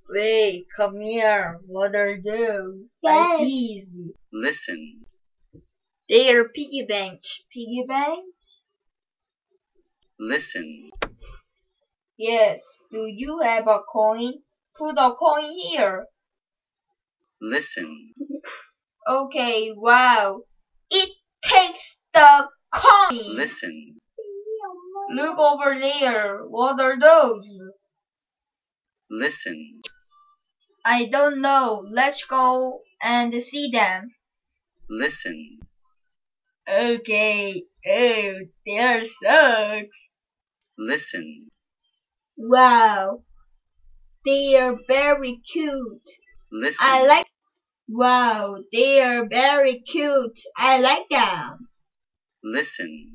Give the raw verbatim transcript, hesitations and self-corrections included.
Wait, come here. What are those? I Yes. tease you. Listen. They are piggy banks. Piggy bank? Listen. Yes. Do you have a coin? Put a coin here. Listen. Okay, wow. It takes the coin. Listen. Look over there. What are those? Listen. I don't know. Let's go and see them. Listen. Okay. Oh, there sucks. Listen. Wow. They are very cute. Listen. I like. Wow, they are very cute. I like them. Listen.